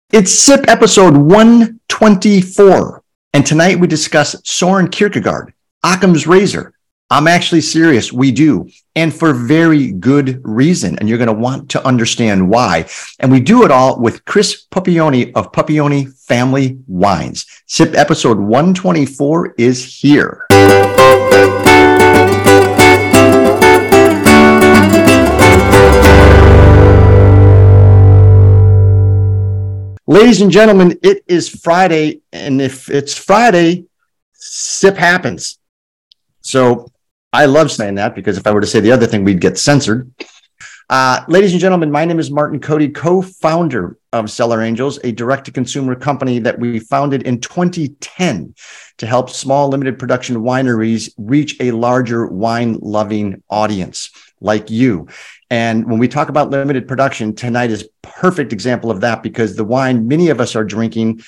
It's SIP episode 124, and tonight we discuss Soren Kierkegaard, Occam's razor. I'm actually serious, we do, and for very good reason, and you're going to want to understand why. And we do it all with Chris Pupioni of Pupioni Family Wines. SIP episode 124 is here. Ladies and gentlemen, it is Friday, and if it's Friday, SIP happens. So I love saying that because if I were to say the other thing, we'd get censored. Ladies and gentlemen, my name is Martin Cody, co-founder of Cellar Angels, a direct-to-consumer company that we founded in 2010 to help small limited production wineries reach a larger wine-loving audience like you. And when we talk about limited production, tonight is a perfect example of that because the wine many of us are drinking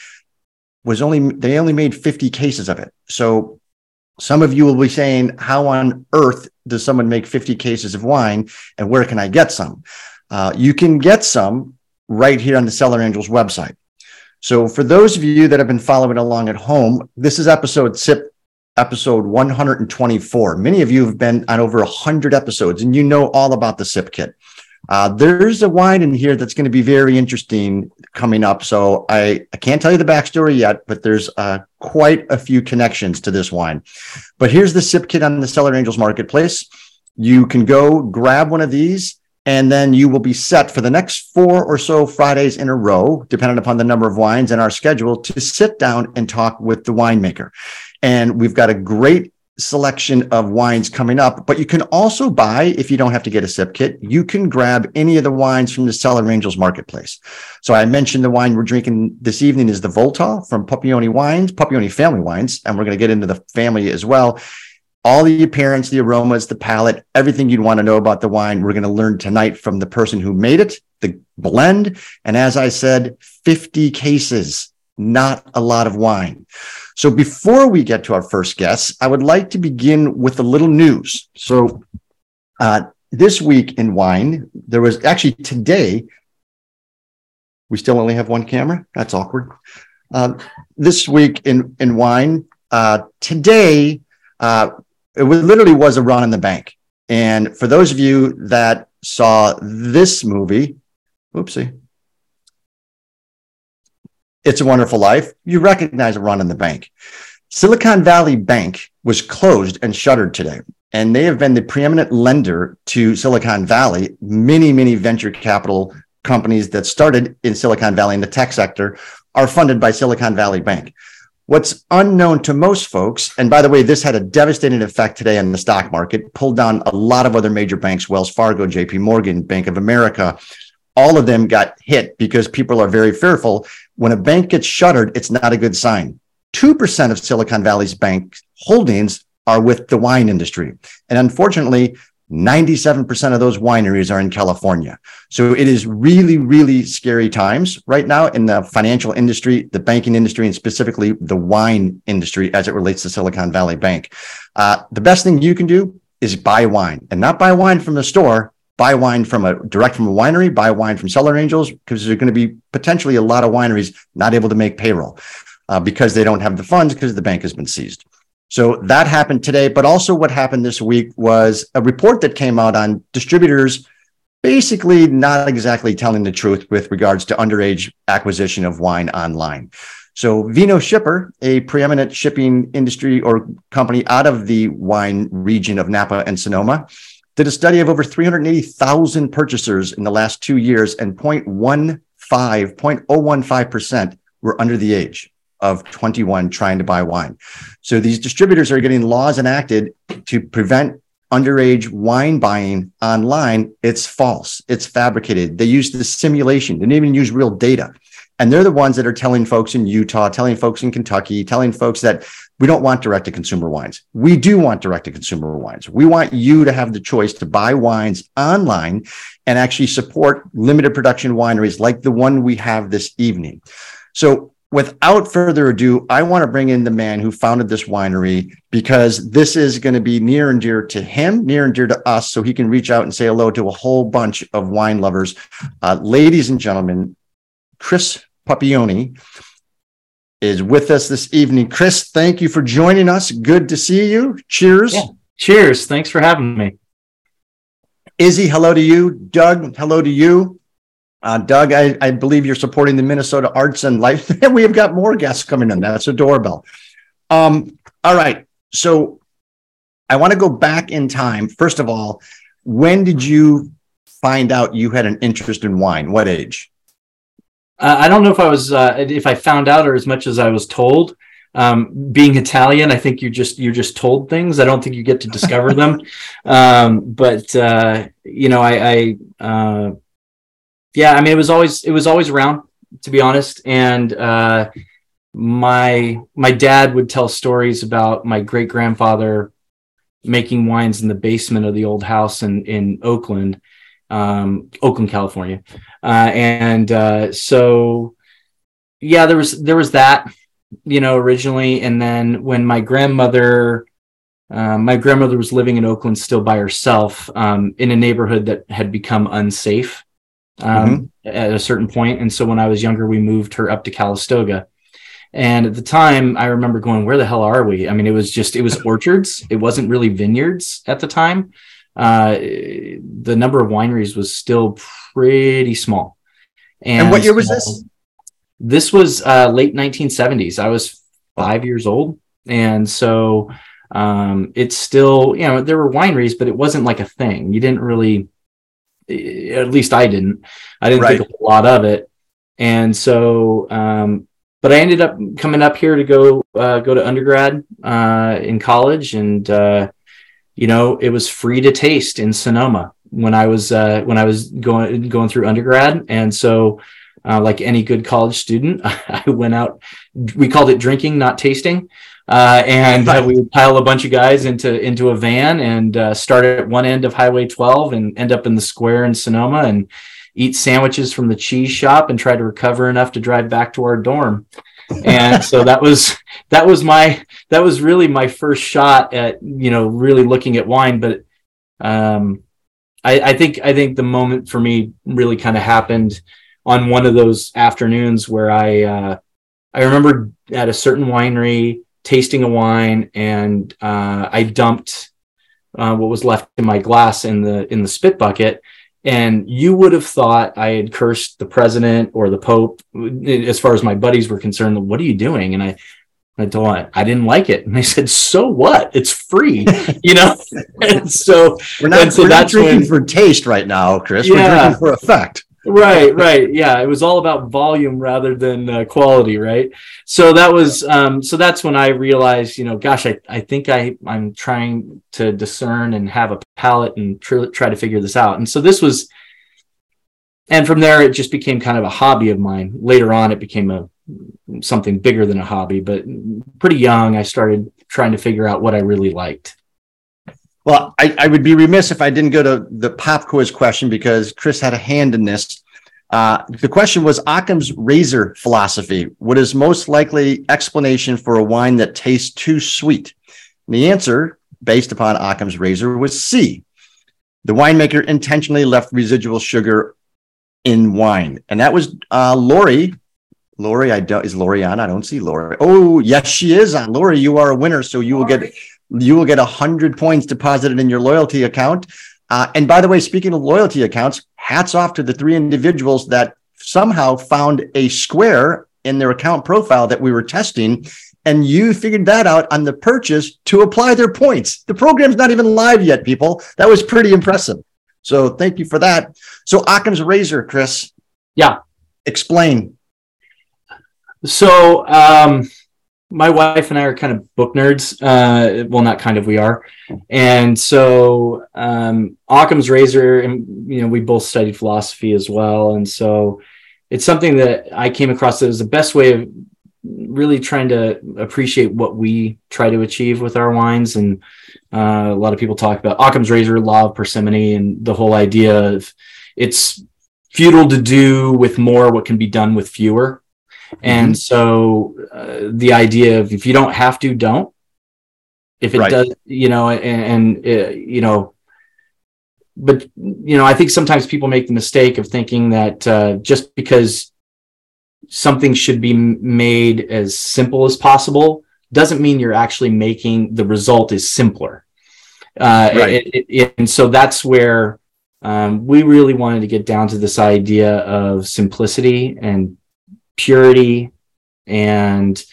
they only made 50 cases of it. So some of you will be saying, how on earth does someone make 50 cases of wine and where can I get some? You can get some right here on the Cellar Angels website. So for those of you that have been following along at home, this is SIP episode 124. Many of you have been on over 100 episodes and you know all about the SIP kit. There's a wine in here that's going to be very interesting coming up. So I can't tell you the backstory yet, but there's quite a few connections to this wine. But here's the SIP kit on the Cellar Angels Marketplace. You can go grab one of these and then you will be set for the next 4 or so Fridays in a row, depending upon the number of wines in our schedule, to sit down and talk with the winemaker. And we've got a great selection of wines coming up, but you can also buy, if you don't have to get a SIP kit, you can grab any of the wines from the Cellar Angels Marketplace. So I mentioned the wine we're drinking this evening is the Volta from Pupioni Wines, Pupioni Family Wines, and we're going to get into the family as well. All the appearance, the aromas, the palate, everything you'd want to know about the wine, we're going to learn tonight from the person who made it, the blend, and as I said, 50 cases, not a lot of wine. So before we get to our first guest, I would like to begin with a little news. So this week in wine, there was actually today, we still only have one camera. That's awkward. This week in wine, today, it literally was a run on the bank. And for those of you that saw this movie, oopsie, It's a Wonderful Life, you recognize a run in the bank. Silicon Valley Bank was closed and shuttered today, and they have been the preeminent lender to Silicon Valley. Many venture capital companies that started in Silicon Valley in the tech sector are funded by Silicon Valley Bank. What's unknown to most folks, and by the way, this had a devastating effect today on the stock market, pulled down a lot of other major banks, Wells Fargo, JP Morgan, Bank of America. All of them got hit because people are very fearful. When a bank gets shuttered, it's not a good sign. 2% of Silicon Valley's bank holdings are with the wine industry. And unfortunately, 97% of those wineries are in California. So it is really scary times right now in the financial industry, the banking industry, and specifically the wine industry as it relates to Silicon Valley Bank. The best thing you can do is buy wine, and not buy wine from the store. Buy wine direct from a winery, buy wine from Cellar Angels, because there's going to be potentially a lot of wineries not able to make payroll because they don't have the funds because the bank has been seized. So that happened today. But also what happened this week was a report that came out on distributors basically not exactly telling the truth with regards to underage acquisition of wine online. So Vino Shipper, a preeminent shipping industry or company out of the wine region of Napa and Sonoma, did a study of over 380,000 purchasers in the last 2 years, and 0.015% were under the age of 21 trying to buy wine. So these distributors are getting laws enacted to prevent underage wine buying online. It's false. It's fabricated. They use the simulation. They didn't even use real data. And they're the ones that are telling folks in Utah, telling folks in Kentucky, telling folks that we don't want direct-to-consumer wines. We do want direct-to-consumer wines. We want you to have the choice to buy wines online and actually support limited production wineries like the one we have this evening. So without further ado, I want to bring in the man who founded this winery, because this is going to be near and dear to him, near and dear to us, so he can reach out and say hello to a whole bunch of wine lovers. Ladies and gentlemen, Chris Papioni, is with us this evening. Chris, thank you for joining us. Good to see you. Cheers. Yeah. Cheers. Thanks for having me. Izzy, hello to you. Doug, hello to you. Doug, I believe you're supporting the Minnesota Arts and Life. We have got more guests coming in. That's a doorbell. All right. So I want to go back in time. First of all, when did you find out you had an interest in wine? What age? I don't know if I found out or as much as I was told. Being Italian, I think you're just told things. I don't think you get to discover them. Yeah, I mean, it was always around, to be honest. And my dad would tell stories about my great grandfather making wines in the basement of the old house in Oakland, California. So yeah, there was that, originally. And then when my grandmother was living in Oakland still by herself, in a neighborhood that had become unsafe. At a certain point. And so when I was younger, we moved her up to Calistoga. And at the time, I remember going, where the hell are we? I mean, it was orchards. It wasn't really vineyards at the time. The number of wineries was still pretty small. And what year was this? This was late 1970s. I was 5 years old. And so it's still, there were wineries, but it wasn't like a thing. You didn't really, at least I didn't think a lot of it. And so, but I ended up coming up here to go to undergrad in college. And, it was free to taste in Sonoma when I was going through undergrad. And so, like any good college student, I went out, we called it drinking, not tasting. We would pile a bunch of guys into a van and start at one end of Highway 12 and end up in the square in Sonoma and eat sandwiches from the cheese shop and try to recover enough to drive back to our dorm. And so that was really my first shot at, really looking at wine. But I think the moment for me really kind of happened on one of those afternoons where I remember at a certain winery tasting a wine, and I dumped what was left in my glass in the spit bucket. And you would have thought I had cursed the president or the Pope, as far as my buddies were concerned. What are you doing? And I told them I didn't like it, and they said, "So what? It's free," And so we're not drinking for taste right now, Chris. Yeah. We're drinking for effect. Right. Yeah. It was all about volume rather than quality. Right. So that's when I realized, gosh, I think I'm trying to discern and have a palate and try to figure this out. And so and from there, it just became kind of a hobby of mine. Later on, it became something bigger than a hobby, but pretty young, I started trying to figure out what I really liked. Well, I would be remiss if I didn't go to the pop quiz question, because Chris had a hand in this. The question was Occam's razor philosophy. What is most likely explanation for a wine that tastes too sweet? And the answer, based upon Occam's razor, was C. The winemaker intentionally left residual sugar in wine. And that was Lori. Lori, is Lori on? I don't see Lori. Oh, yes, she is on. Lori, you are a winner, so you will get 100 points deposited in your loyalty account. And by the way, speaking of loyalty accounts, hats off to the 3 individuals that somehow found a square in their account profile that we were testing, and you figured that out on the purchase to apply their points. The program's not even live yet, people. That was pretty impressive. So thank you for that. So Occam's razor, Chris. Yeah. Explain. So, my wife and I are kind of book nerds. Well, not kind of, we are. And so Occam's razor, and we both studied philosophy as well. And so it's something that I came across that was the best way of really trying to appreciate what we try to achieve with our wines. And a lot of people talk about Occam's razor, law of parsimony, and the whole idea of it's futile to do with more what can be done with fewer. And so the idea of if you don't have to, don't. If it does, but I think sometimes people make the mistake of thinking that just because something should be made as simple as possible doesn't mean you're actually making the result is simpler. Right. And so that's where we really wanted to get down to this idea of simplicity and purity, and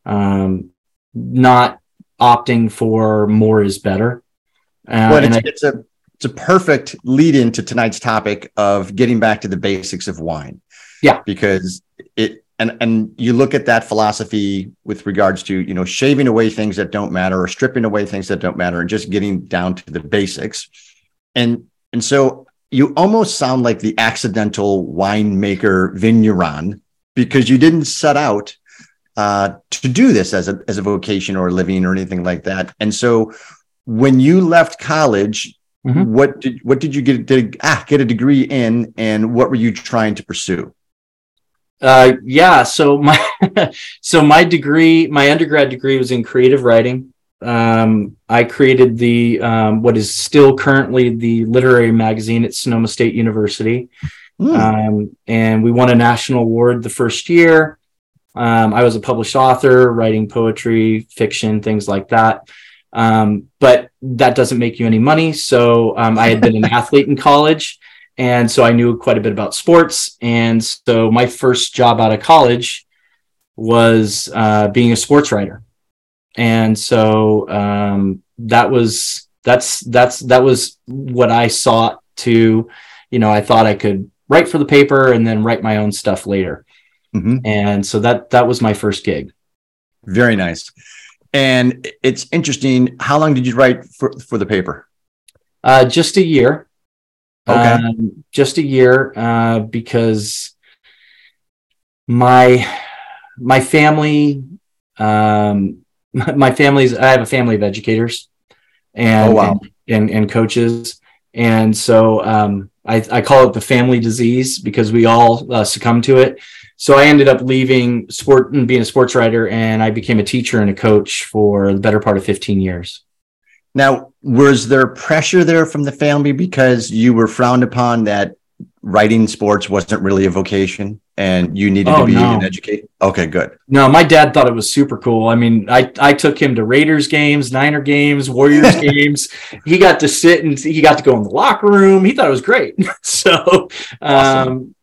not opting for more is better. It's a perfect lead into tonight's topic of getting back to the basics of wine. Yeah, because and you look at that philosophy with regards to, you know, shaving away things that don't matter or stripping away things that don't matter and just getting down to the basics. And so you almost sound like the accidental winemaker vigneron, because you didn't set out to do this as a vocation or a living or anything like that. And so when you left college, what did you get a degree in, and what were you trying to pursue? So my degree, my undergrad degree, was in creative writing. I created the what is still currently the literary magazine at Sonoma State University. And we won a national award the first year. I was a published author, writing poetry, fiction, things like that. But that doesn't make you any money. So I had been an athlete in college, and so I knew quite a bit about sports. And so my first job out of college was being a sports writer. And so that was what I sought to, you know, I thought I could write for the paper and then write my own stuff later. And so that was my first gig. Very nice. And it's interesting. How long did you write for the paper? Just a year. Okay. Just a year, because my family, I have a family of educators and coaches. And so I call it the family disease, because we all succumb to it. So I ended up leaving sport and being a sports writer, and I became a teacher and a coach for the better part of 15 years. Now, was there pressure there from the family because you were frowned upon that writing sports wasn't really a vocation and you needed to be an educator? Okay, good. No, my dad thought it was super cool. I mean, I took him to Raiders games, Niner games, Warriors games. He got to sit and he got to go in the locker room. He thought it was great. So, awesome.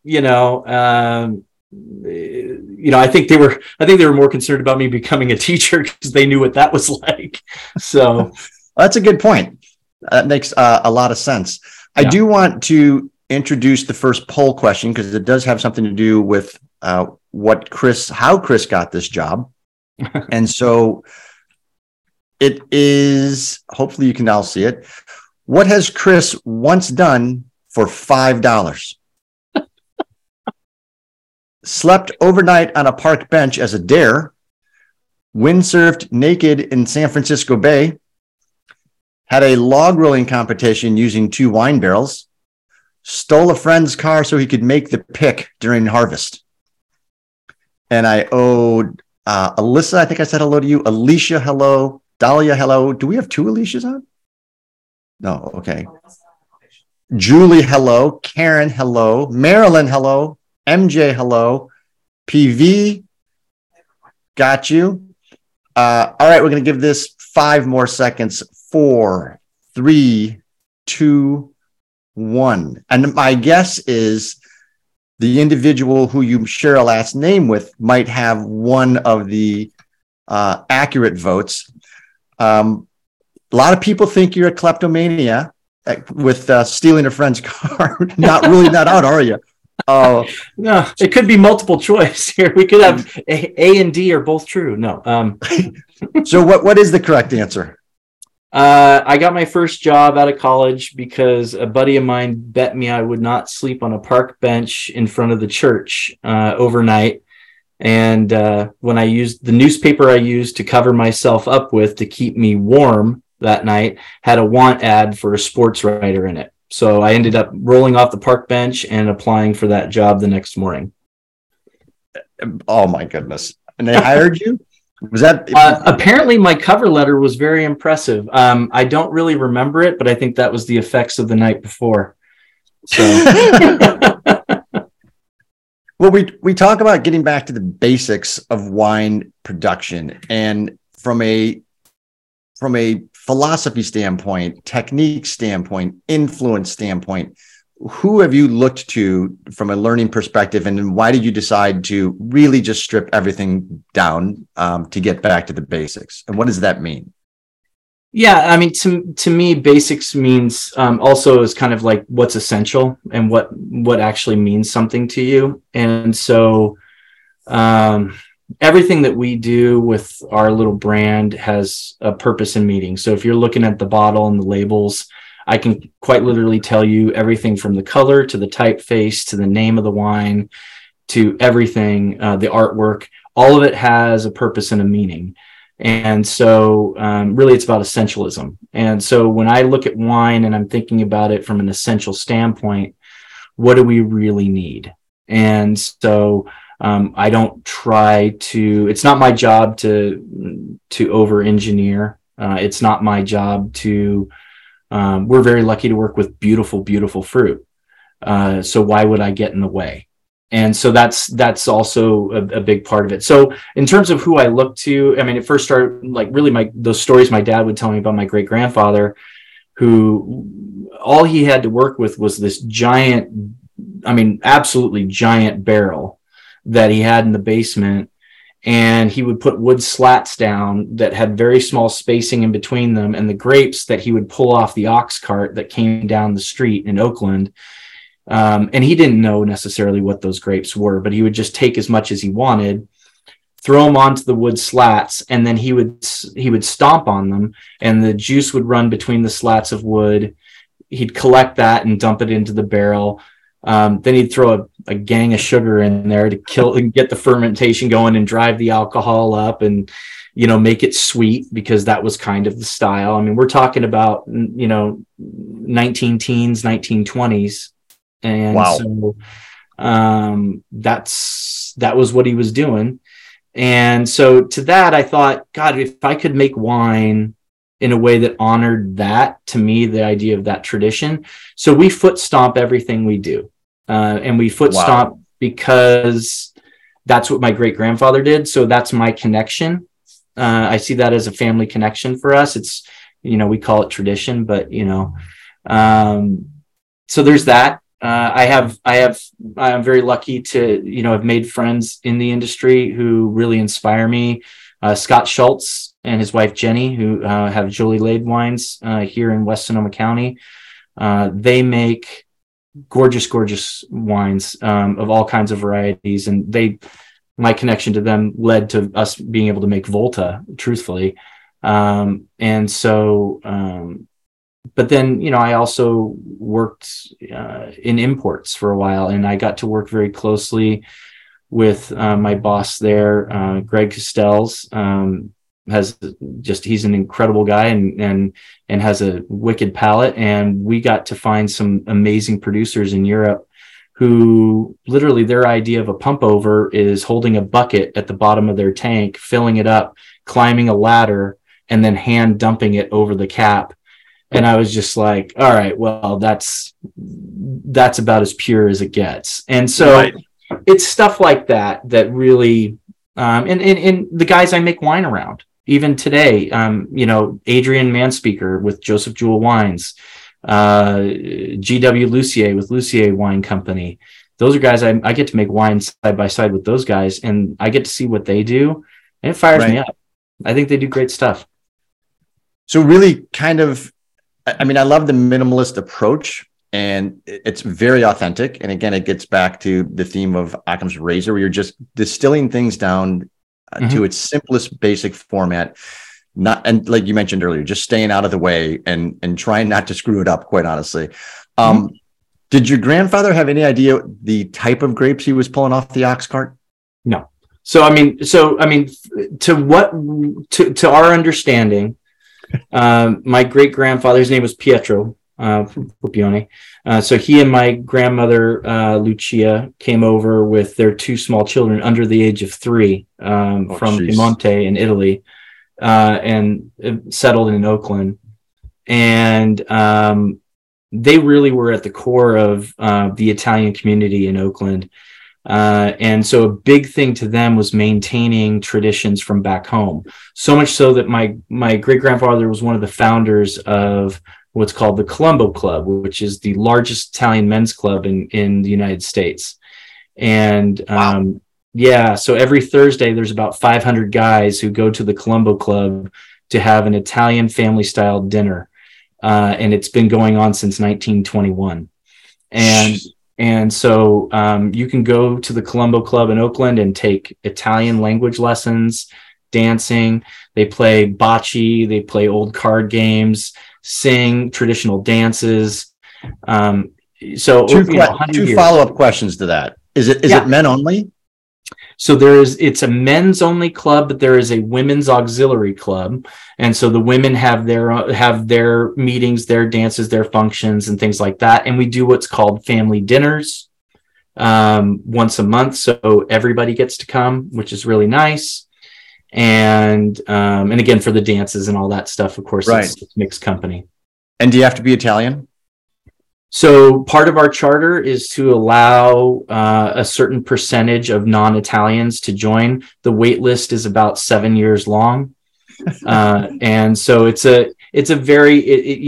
I think they were more concerned about me becoming a teacher because they knew what that was like. So that's a good point. That makes a lot of sense. Yeah. I do want to introduce the first poll question, because it does have something to do with how Chris got this job. And so it is, hopefully you can all see it. What has Chris once done for $5? Slept overnight on a park bench as a dare, windsurfed naked in San Francisco Bay, had a log rolling competition using 2 wine barrels, stole a friend's car so he could make the pick during harvest. And I owed Alyssa, I think I said hello to you, Alicia, hello, Dahlia, hello. Do we have 2 Alicias on? No, okay. Julie, hello, Karen, hello, Marilyn, hello, MJ, hello, PV, got you. All right, we're going to give this 5 more seconds. 4, 3, 2, 1. And my guess is the individual who you share a last name with might have one of the accurate votes. A lot of people think you're a kleptomania with stealing a friend's car. Not out, are you? No, it could be multiple choice here. We could have A and D are both true. No. So what is the correct answer? I got my first job out of college because a buddy of mine bet me I would not sleep on a park bench in front of the church overnight. And when I used the newspaper I used to cover myself up with to keep me warm that night, had a want ad for a sports writer in it. So I ended up rolling off the park bench and applying for that job the next morning. Oh my goodness. And they hired you? Was that apparently my cover letter was very impressive. I don't really remember it, but I think that was the effects of the night before. So Well, we talk about getting back to the basics of wine production, and from a philosophy standpoint, technique standpoint, influence standpoint, who have you looked to from a learning perspective, and then why did you decide to really just strip everything down to get back to the basics? And what does that mean? Yeah, I mean, to me, basics means also is kind of like what's essential and what actually means something to you. And so everything that we do with our little brand has a purpose and meaning. So if you're looking at the bottle and the labels, I can quite literally tell you everything from the color to the typeface to the name of the wine to everything, the artwork. All of it has a purpose and a meaning. And so really it's about essentialism. And so when I look at wine and I'm thinking about it from an essential standpoint, what do we really need? And so I don't try to, it's not my job to over engineer. It's not my job to, we're very lucky to work with beautiful, beautiful fruit. So why would I get in the way? And so that's also a big part of it. So in terms of who I look to, I mean, it first started like really those stories my dad would tell me about my great grandfather, who all he had to work with was this giant, I mean, absolutely giant barrel that he had in the basement. And he would put wood slats down that had very small spacing in between them. And the grapes that he would pull off the ox cart that came down the street in Oakland. And he didn't know necessarily what those grapes were, but he would just take as much as he wanted, throw them onto the wood slats, and then he would stomp on them, and the juice would run between the slats of wood. He'd collect that and dump it into the barrel. Then he'd throw a gang of sugar in there to kill and get the fermentation going and drive the alcohol up and, make it sweet, because that was kind of the style. I mean, we're talking about, 19-teens, 1920s. And Wow. So that was what he was doing. And so to that, I thought, God, if I could make wine in a way that honored that, to me, the idea of that tradition. So we foot stomp everything we do. And we foot stomp because that's what my great grandfather did. So that's my connection. I see that as a family connection for us. It's, we call it tradition, but, so there's that. I'm very lucky to, have made friends in the industry who really inspire me. Scott Schultz and his wife, Jenny, who have Jolie Lade wines here in West Sonoma County. They make gorgeous, gorgeous wines of all kinds of varieties. And my connection to them led to us being able to make Volta, truthfully. And so, but then, I also worked in imports for a while, and I got to work very closely with my boss there, Greg Castells. He's an incredible guy and has a wicked palate. And we got to find some amazing producers in Europe who literally their idea of a pump over is holding a bucket at the bottom of their tank, filling it up, climbing a ladder, and then hand dumping it over the cap. And I was just like, all right, well, that's about as pure as it gets. And so It's stuff like that really, and the guys I make wine around, even today, Adrian Manspeaker with Joseph Jewell Wines, G.W. Lucier with Lucier Wine Company. Those are guys I get to make wine side by side with those guys, and I get to see what they do, and it fires me up. I think they do great stuff. So really kind of, I mean, I love the minimalist approach, and it's very authentic. And again, it gets back to the theme of Occam's razor, where you're just distilling things down to its simplest basic format. And like you mentioned earlier, just staying out of the way and trying not to screw it up, quite honestly. Did your grandfather have any idea the type of grapes he was pulling off the ox cart? No. So I mean, to our understanding, my great grandfather's name was Pietro Pupione. So he and my grandmother Lucia came over with their two small children under the age of 3 from Piemonte in Italy, and settled in Oakland. And they really were at the core of the Italian community in Oakland. And so a big thing to them was maintaining traditions from back home. So much so that my great grandfather was one of the founders of what's called the Colombo Club, which is the largest Italian men's club in the United States. And Wow. yeah, so every Thursday there's about 500 guys who go to the Colombo Club to have an Italian family style dinner. And it's been going on since 1921. And so you can go to the Colombo Club in Oakland and take Italian language lessons, dancing. They play bocce, they play old card games, sing traditional dances. So Two follow-up questions to that. Is it men only? So it's a men's only club, but there is a women's auxiliary club. And so the women have their meetings, their dances, their functions and things like that. And we do what's called family dinners once a month. So everybody gets to come, which is really nice. And again, for the dances and all that stuff, of course, right. It's mixed company. And do you have to be Italian? So part of our charter is to allow a certain percentage of non-Italians to join. The wait list is about 7 years long. And so it's very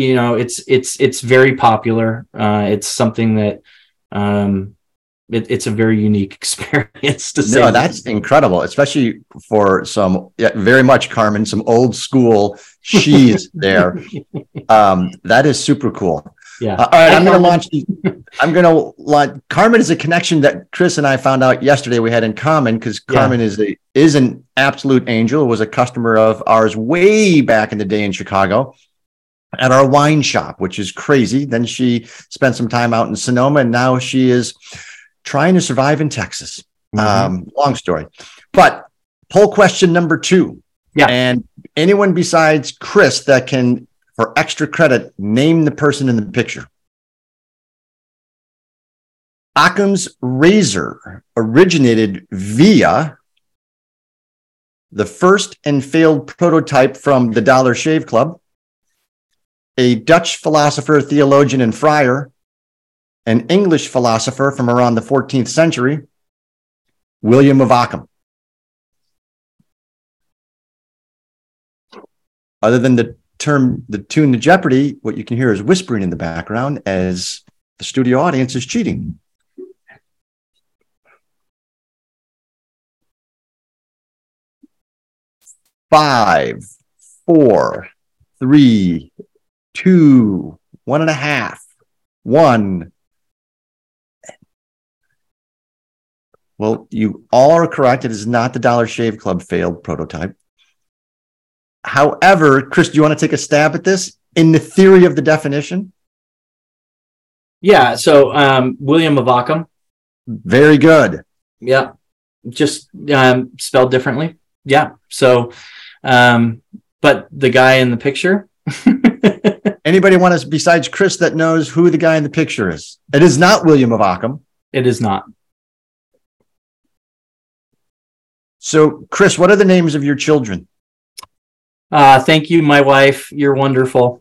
popular. It's something that it's a very unique experience to say. No, that's incredible, especially for very much Carmen, some old school she's there. That is super cool. Yeah. All right, I'm going to launch. Carmen is a connection that Chris and I found out yesterday we had in common, because Carmen is an absolute angel. Was a customer of ours way back in the day in Chicago at our wine shop, which is crazy. Then she spent some time out in Sonoma, and now she is trying to survive in Texas. Long story. But poll question number 2. Yeah. And anyone besides Chris that can, for extra credit, name the person in the picture. Occam's razor originated via the first and failed prototype from the Dollar Shave Club, a Dutch philosopher, theologian, and friar, an English philosopher from around the 14th century, William of Ockham. Other than the tune to Jeopardy, what you can hear is whispering in the background as the studio audience is cheating. Five, 4, 3, 2, 1.5, 1. Well, you all are correct. It is not the Dollar Shave Club failed prototype. However, Chris, do you want to take a stab at this in the theory of the definition? Yeah. So William of Ockham. Very good. Yeah. Just spelled differently. Yeah. So, but the guy in the picture. Anybody want us besides Chris that knows who the guy in the picture is? It is not William of Ockham. It is not. So, Chris, what are the names of your children? Thank you, my wife. You're wonderful.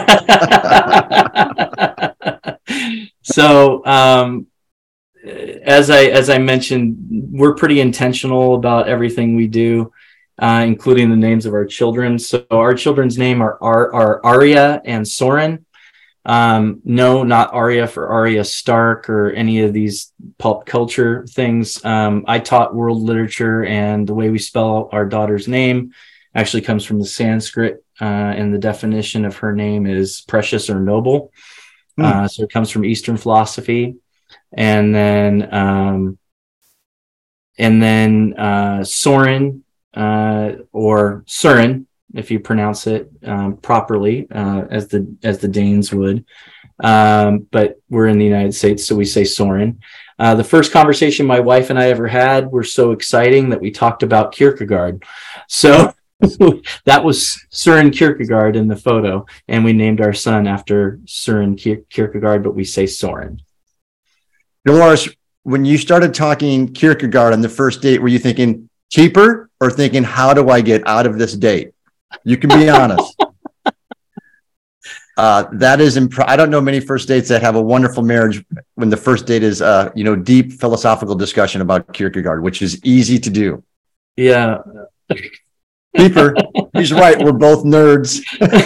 So, as I mentioned, we're pretty intentional about everything we do, including the names of our children. So our children's name are Arya and Soren. No, not Arya for Arya Stark or any of these pulp culture things. I taught world literature, and the way we spell our daughter's name actually comes from the Sanskrit, and the definition of her name is precious or noble. So it comes from Eastern philosophy. And then Soren, or Søren, if you pronounce it properly, as the Danes would. But we're in the United States, so we say Soren. The first conversation my wife and I ever had were so exciting that we talked about Kierkegaard. So that was Søren Kierkegaard in the photo, and we named our son after Søren Kierkegaard, but we say Soren. Dolores, when you started talking Kierkegaard on the first date, were you thinking cheaper or thinking, how do I get out of this date? You can be honest. That is, I don't know many first dates that have a wonderful marriage when the first date is, deep philosophical discussion about Kierkegaard, which is easy to do. Yeah. Beeper, he's right. We're both nerds.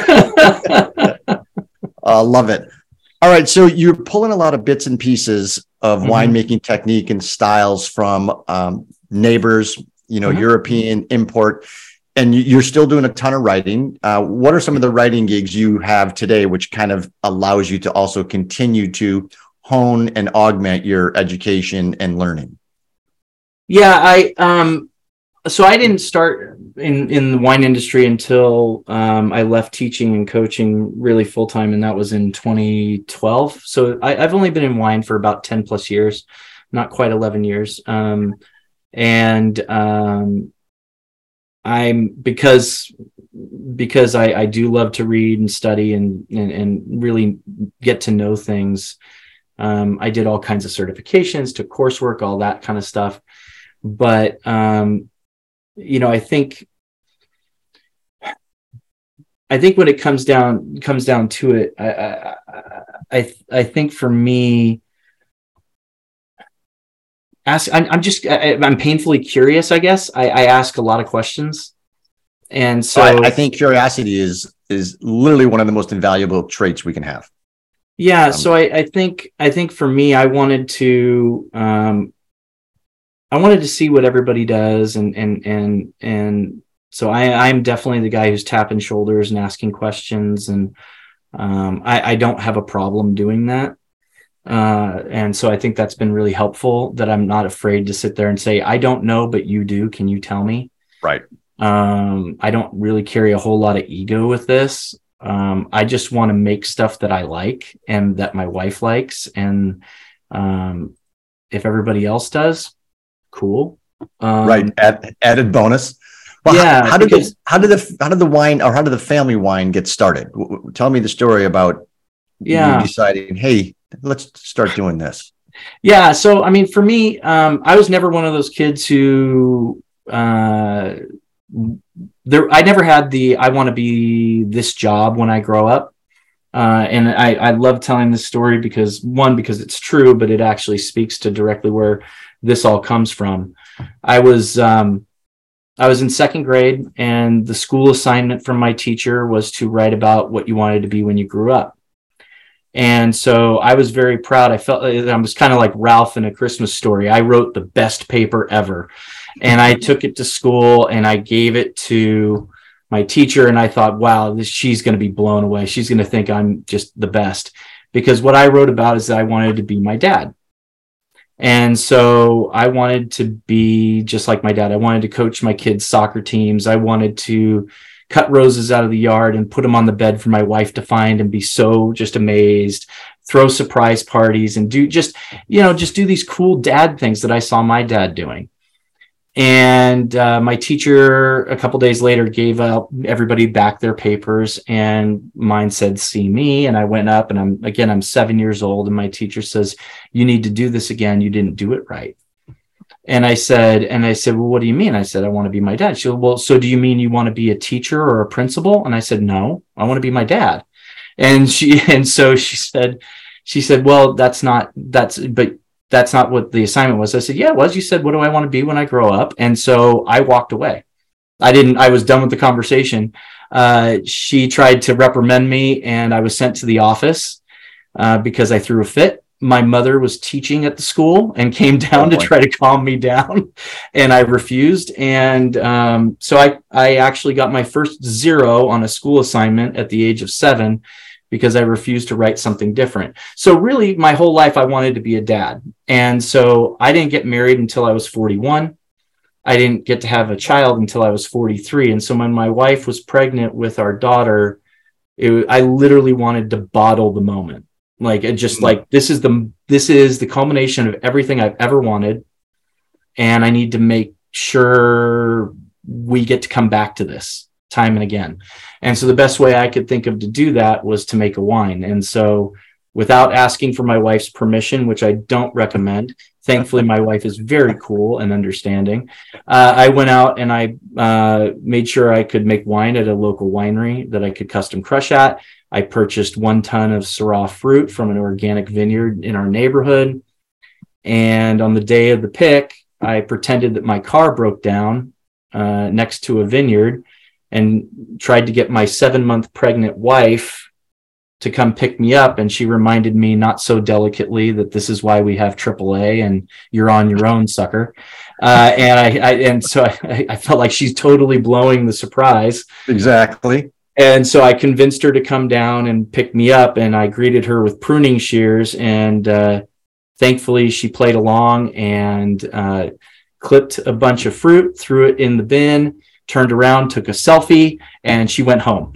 Love it. All right. So you're pulling a lot of bits and pieces of winemaking technique and styles from neighbors, European import. And you're still doing a ton of writing. What are some of the writing gigs you have today, which kind of allows you to also continue to hone and augment your education and learning? Yeah, so I didn't start in the wine industry until I left teaching and coaching really full time, and that was in 2012. So I've only been in wine for about 10 plus years, not quite 11 years. I'm because I do love to read and study and really get to know things. I did all kinds of certifications, took coursework, all that kind of stuff. But I think when it comes down to it, I think for me, I'm painfully curious, I guess. I ask a lot of questions. And so I think curiosity is literally one of the most invaluable traits we can have. Yeah. So I think for me, I wanted to see what everybody does. And so I'm definitely the guy who's tapping shoulders and asking questions. And I don't have a problem doing that. And so I think that's been really helpful, that I'm not afraid to sit there and say, I don't know, but you do. Can you tell me? Right. I don't really carry a whole lot of ego with this. I just want to make stuff that I like and that my wife likes. And if everybody else does, cool. Right. Added bonus. Well, yeah. How did the family wine get started? Tell me the story about you deciding, hey, let's start doing this. Yeah. So, I mean, for me, I was never one of those kids who, I never had I want to be this job when I grow up. And I love telling this story because it's true, but it actually speaks to directly where this all comes from. I was in second grade, and the school assignment from my teacher was to write about what you wanted to be when you grew up. And so I was very proud. I felt I was kind of like Ralph in A Christmas Story. I wrote the best paper ever, and I took it to school and I gave it to my teacher. And I thought, wow, she's going to be blown away. She's going to think I'm just the best, because what I wrote about is that I wanted to be my dad. And so I wanted to be just like my dad. I wanted to coach my kids' soccer teams. I wanted to cut roses out of the yard and put them on the bed for my wife to find and be so just amazed, throw surprise parties and do just do these cool dad things that I saw my dad doing. And my teacher a couple days later gave everybody back their papers, and mine said, "See me." And I went up, and I'm 7 years old, and my teacher says, "You need to do this again. You didn't do it right." And I said, well, what do you mean? I said, I want to be my dad. She said, well, so do you mean you want to be a teacher or a principal? And I said, no, I want to be my dad. And so she said, well, that's not what the assignment was. I said, yeah, it was. You said, what do I want to be when I grow up? And so I walked away. I was done with the conversation. She tried to reprimand me, and I was sent to the office because I threw a fit. My mother was teaching at the school and came down to try to calm me down, and I refused. And so I actually got my first 0 on a school assignment at the age of 7 because I refused to write something different. So really, my whole life, I wanted to be a dad. And so I didn't get married until I was 41. I didn't get to have a child until I was 43. And so when my wife was pregnant with our daughter, I literally wanted to bottle the moment. Like, it just like, this is the culmination of everything I've ever wanted. And I need to make sure we get to come back to this time and again. And so the best way I could think of to do that was to make a wine. And so without asking for my wife's permission, which I don't recommend, thankfully my wife is very cool and understanding, I went out and I made sure I could make wine at a local winery that I could custom crush at. I purchased 1 ton of Syrah fruit from an organic vineyard in our neighborhood. And on the day of the pick, I pretended that my car broke down next to a vineyard and tried to get my 7-month pregnant wife to come pick me up. And she reminded me not so delicately that this is why we have AAA and you're on your own, sucker. And so I felt like she's totally blowing the surprise. Exactly. And so I convinced her to come down and pick me up, and I greeted her with pruning shears. And thankfully, she played along and clipped a bunch of fruit, threw it in the bin, turned around, took a selfie, and she went home.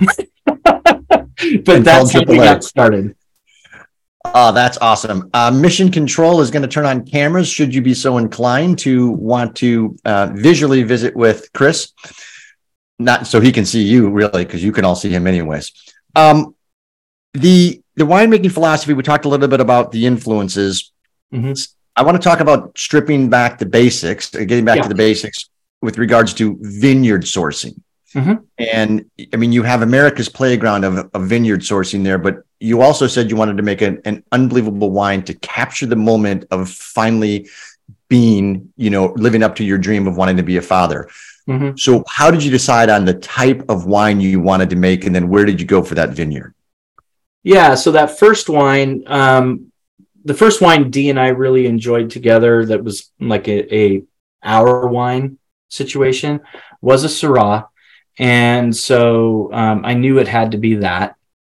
But that's how we got started. Oh, that's awesome. Mission Control is going to turn on cameras should you be so inclined to want to visually visit with Chris. Not so he can see you, really, because you can all see him anyways. The winemaking philosophy, we talked a little bit about the influences. Mm-hmm. I want to talk about stripping back the basics, getting back to the basics with regards to vineyard sourcing. Mm-hmm. And I mean, you have America's playground of vineyard sourcing there, but you also said you wanted to make an unbelievable wine to capture the moment of finally being, living up to your dream of wanting to be a father. Mm-hmm. So how did you decide on the type of wine you wanted to make? And then where did you go for that vineyard? Yeah. So that first wine, the first wine Dee and I really enjoyed together that was like our wine situation was a Syrah. And so I knew it had to be that.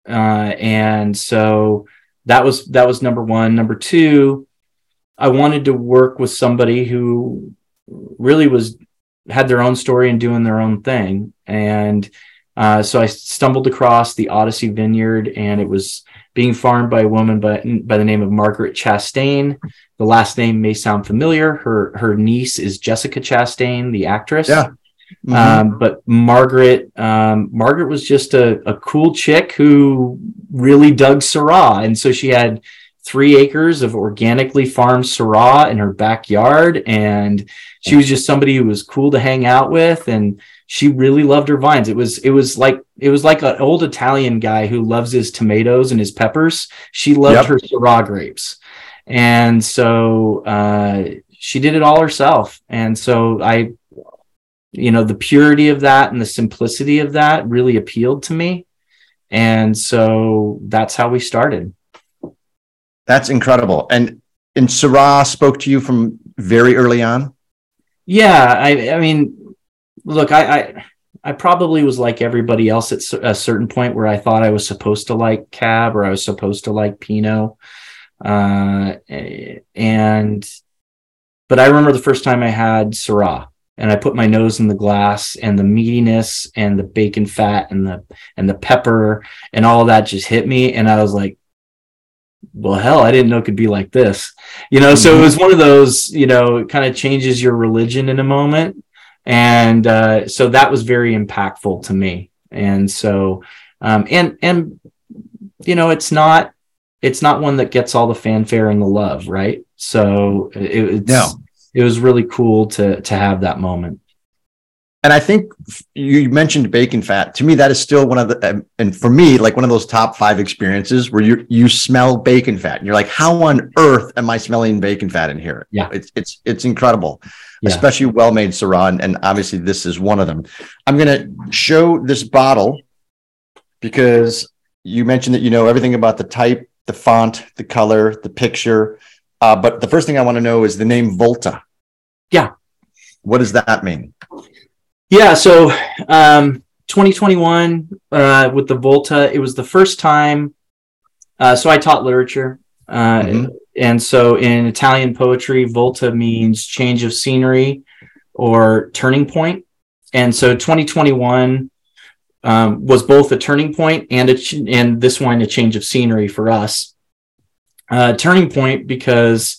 And so that was number one. Number two, I wanted to work with somebody who really had their own story and doing their own thing. And so I stumbled across the Odyssey Vineyard, and it was being farmed by a woman by the name of Margaret Chastain. The last name may sound familiar. Her niece is Jessica Chastain, the actress. Yeah. Mm-hmm. But Margaret was just a cool chick who really dug Syrah. And so she had 3 acres of organically farmed Syrah in her backyard. And she was just somebody who was cool to hang out with. And she really loved her vines. It was like an old Italian guy who loves his tomatoes and his peppers. She loved her Syrah grapes. And so she did it all herself. And so the purity of that and the simplicity of that really appealed to me. And so that's how we started. That's incredible. And Syrah spoke to you from very early on? Yeah. I mean, look, I probably was like everybody else at a certain point where I thought I was supposed to like Cab or I was supposed to like Pinot. But I remember the first time I had Syrah. And I put my nose in the glass, and the meatiness and the bacon fat and the pepper and all of that just hit me. And I was like, well, hell, I didn't know it could be like this, Mm-hmm. So it was one of those, it kind of changes your religion in a moment. And so that was very impactful to me. And so, it's not one that gets all the fanfare and the love, right? So it was really cool to have that moment. And I think you mentioned bacon fat. To me, that is still one of the, and for me, like one of those top 5 experiences where you smell bacon fat and you're like, how on earth am I smelling bacon fat in here? Yeah. It's incredible, especially well-made Syrah. And obviously this is one of them. I'm going to show this bottle because you mentioned that, everything about the type, the font, the color, the picture. But the first thing I want to know is the name Volta. Yeah. What does that mean? Yeah. So 2021 with the Volta, it was the first time. So I taught literature. And so in Italian poetry, Volta means change of scenery or turning point. And so 2021 was both a turning point and this wine, a change of scenery for us. Turning point because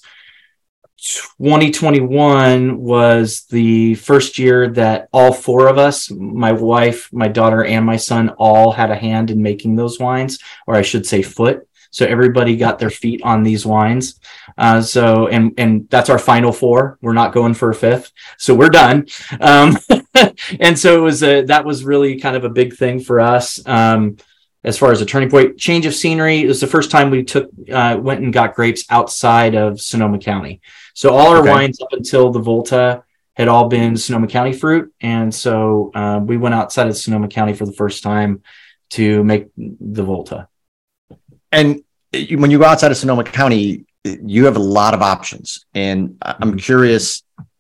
2021 was the first year that all 4 of us, my wife, my daughter, and my son, all had a hand in making those wines, or I should say foot. So everybody got their feet on these wines. So that's our final 4. We're not going for a 5th. So we're done. And so that was really kind of a big thing for us. as far as a turning point. Change of scenery. It was the first time we went and got grapes outside of Sonoma County. So all our wines up until the Volta had all been Sonoma County fruit. And so we went outside of Sonoma County for the first time to make the Volta. And when you go outside of Sonoma County, you have a lot of options. And I'm curious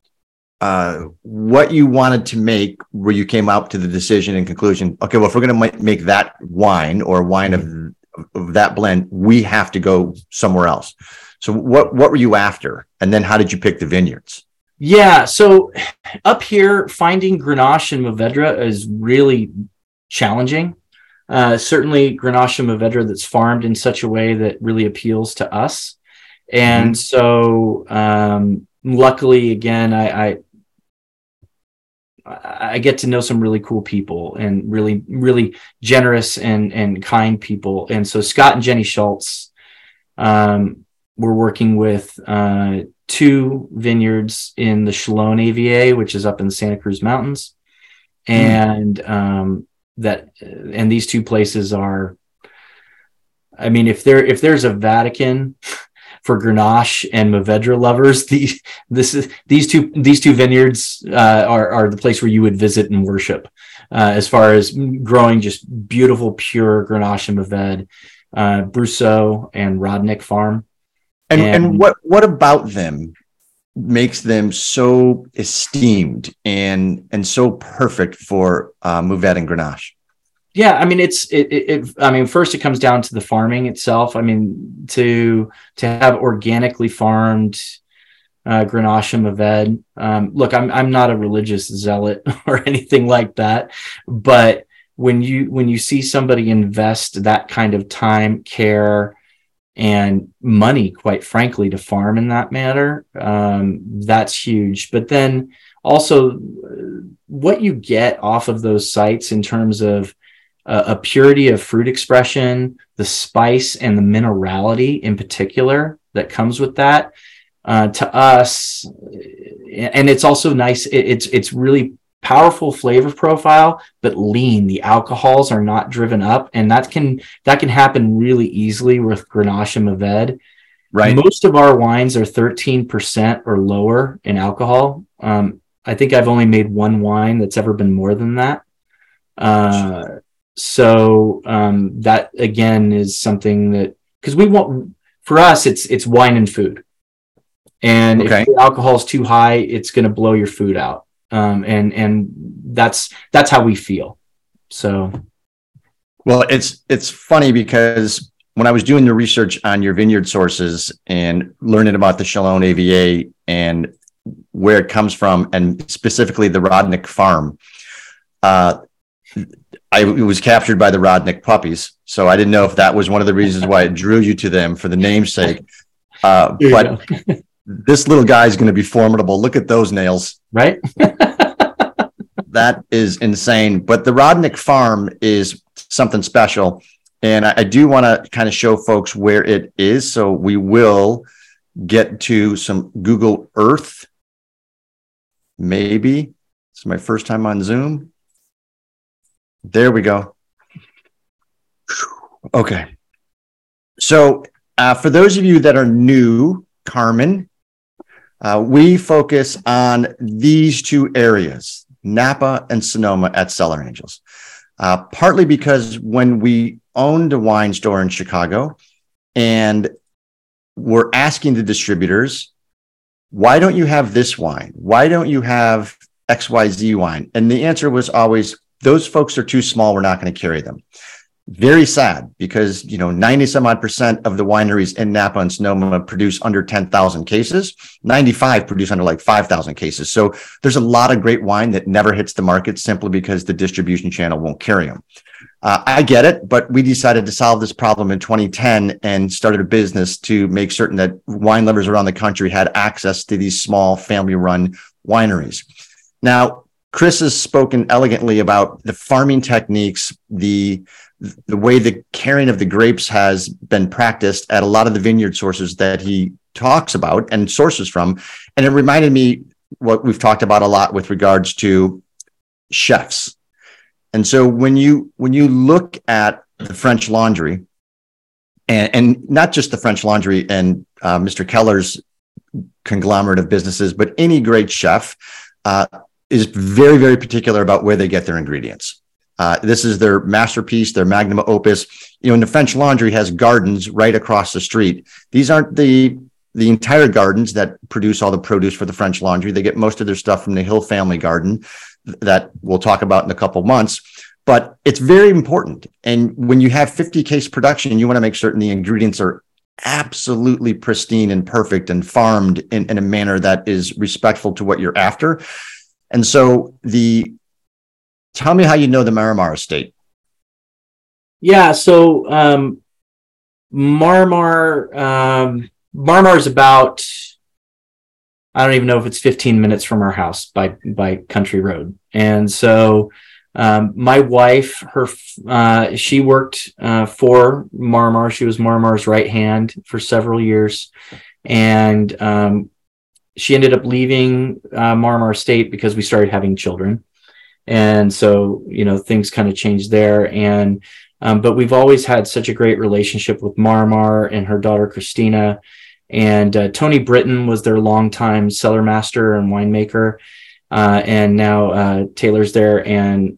what you wanted to make where you came out to the decision and conclusion, okay, well, if we're going to make that wine or wine of that blend, we have to go somewhere else. So what were you after? And then how did you pick the vineyards? Yeah. So up here, finding Grenache and Mourvedre is really challenging. Certainly Grenache and Mourvedre that's farmed in such a way that really appeals to us. And so luckily, again, I get to know some really cool people and really, really generous and kind people. And so Scott and Jenny Schultz, we're working with 2 vineyards in the Chalone AVA, which is up in the Santa Cruz Mountains. And and these 2 places are, I mean, if there's a Vatican for Grenache and Mourvedre lovers, these 2 vineyards are the place where you would visit and worship, as far as growing just beautiful, pure Grenache and Mourvedre, Brousseau and Rodnick Farm. And what about them makes them so esteemed and so perfect for Mourvedre and Grenache? Yeah, I mean, I mean, first it comes down to the farming itself. I mean, to have organically farmed Grenache and Mourvedre. Look, I'm not a religious zealot or anything like that, but when you see somebody invest that kind of time, care, and money, quite frankly, to farm in that manner, that's huge. But then also what you get off of those sites in terms of a purity of fruit expression, the spice and the minerality in particular that comes with that, to us. And it's also nice. It's really powerful flavor profile, but lean. The alcohols are not driven up, and that can happen really easily with Grenache and Mourvedre. Right. Most of our wines are 13% or lower in alcohol. I think I've only made 1 wine that's ever been more than that. So that again is something that, because for us, it's wine and food. And if the alcohol is too high, it's going to blow your food out. And that's how we feel. So, well, it's funny because when I was doing the research on your vineyard sources and learning about the Chalone AVA and where it comes from, and specifically the Rodnick farm, I was captured by the Rodnick puppies. So I didn't know if that was one of the reasons why it drew you to them for the namesake. But this little guy is going to be formidable. Look at those nails. Right? That is insane. But the Rodnick farm is something special. And I do want to kind of show folks where it is. So we will get to some Google Earth. Maybe. It's my first time on Zoom. There we go. Okay. So for those of you that are new, Carmen, we focus on these 2 areas, Napa and Sonoma at Cellar Angels. Partly because when we owned a wine store in Chicago and we're asking the distributors, why don't you have this wine? Why don't you have XYZ wine? And the answer was always, those folks are too small. We're not going to carry them. Very sad, because 90% of the wineries in Napa and Sonoma produce under 10,000 cases. 95 produce under like 5,000 cases. So there's a lot of great wine that never hits the market simply because the distribution channel won't carry them. I get it, but we decided to solve this problem in 2010 and started a business to make certain that wine lovers around the country had access to these small family-run wineries. Now, Chris has spoken elegantly about the farming techniques, the way the caring of the grapes has been practiced at a lot of the vineyard sources that he talks about and sources from. And it reminded me what we've talked about a lot with regards to chefs. And so when you look at the French Laundry, and not just the French Laundry and Mr. Keller's conglomerate of businesses, but any great chef is very, very particular about where they get their ingredients. This is their masterpiece, their magnum opus. And the French Laundry has gardens right across the street. These aren't the entire gardens that produce all the produce for the French Laundry. They get most of their stuff from the Hill Family Garden that we'll talk about in a couple months. But it's very important. And when you have 50 case production, you want to make certain the ingredients are absolutely pristine and perfect and farmed in a manner that is respectful to what you're after. And so tell me how you know the Marmar estate. Yeah. So Marmar is about, I don't even know if it's 15 minutes from our house by country road. And so my wife, she worked for Marmar. She was Marmar's right hand for several years. And she ended up leaving Marmar Estate because we started having children. And so, things kind of changed there. And but we've always had such a great relationship with Marmar and her daughter, Christina. And Tony Britton was their longtime cellar master and winemaker. And now Taylor's there. And